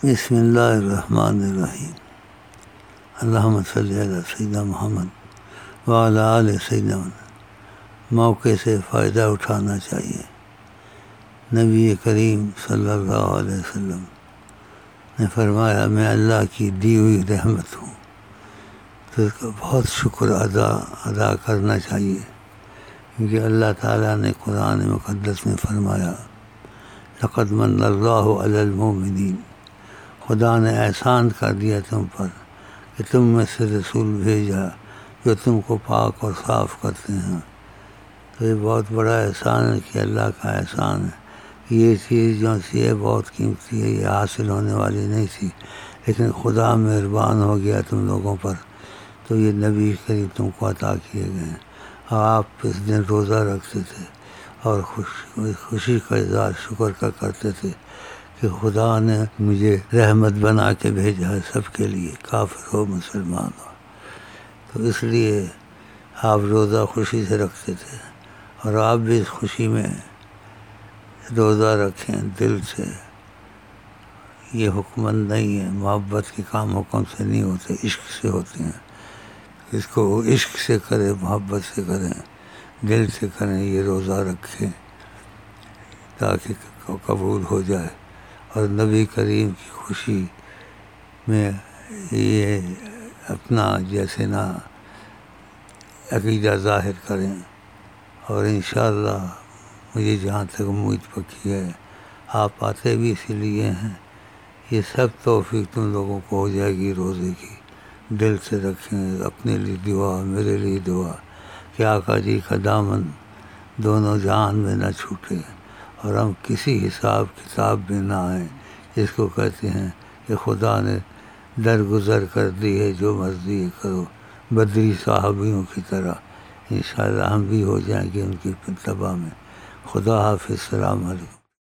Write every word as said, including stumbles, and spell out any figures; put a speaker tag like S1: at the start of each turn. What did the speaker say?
S1: بسم اللہ الرحمن الرحیم اللہم صلی علی سیدنا محمد وعلی آل سیدنا محمد۔ موقع سے فائدہ اٹھانا چاہیے۔ نبی کریم صلی اللہ علیہ وسلم نے فرمایا میں اللہ کی دی ہوئی رحمت ہوں، تو اس کا بہت شکر ادا ادا کرنا چاہیے، کیونکہ اللہ تعالیٰ نے قرآن مقدس میں فرمایا لقد من اللہ علی المؤمنین، خدا نے احسان کر دیا تم پر کہ تم میں سے رسول بھیجا جو تم کو پاک اور صاف کرتے ہیں۔ تو یہ بہت بڑا احسان ہے کہ اللہ کا احسان ہے۔ یہ چیز جو سی ہے بہت قیمتی ہے، یہ حاصل ہونے والی نہیں تھی، لیکن خدا مہربان ہو گیا تم لوگوں پر، تو یہ نبی کریم تم کو عطا کیے گئے ہیں۔ آپ اس دن روزہ رکھتے تھے اور خوش خوشی کا اظہار شکر کا کرتے تھے کہ خدا نے مجھے رحمت بنا کے بھیجا ہے سب کے لیے، کافر ہو مسلمان ہو۔ تو اس لیے آپ روزہ خوشی سے رکھتے تھے، اور آپ بھی اس خوشی میں روزہ رکھیں دل سے۔ یہ حکمت نہیں ہے، محبت کے کام حکم سے نہیں ہوتے، عشق سے ہوتے ہیں۔ اس کو عشق سے کریں، محبت سے کریں، دل سے کریں، یہ روزہ رکھیں تاکہ قبول ہو جائے، اور نبی کریم کی خوشی میں یہ اپنا جیسے نا عقیدہ ظاہر کریں۔ اور انشاءاللہ مجھے جہاں تک امید پکی ہے آپ آتے بھی اسی لیے ہیں، یہ سب توفیق تم لوگوں کو ہو جائے گی روزے کی۔ دل سے رکھیں، اپنے لیے دعا، میرے لیے دعا کہ آقا جی کا دامن دونوں جہان میں نہ چھوٹے، اور ہم کسی حساب کتاب میں نہ آئیں، جس کو کہتے ہیں کہ خدا نے درگزر کر دی ہے، جو مرضی کرو، بدری صحابیوں کی طرح۔ انشاءاللہ ہم بھی ہو جائیں گے ان کی اتباع میں۔ خدا حافظ، السلام علیکم۔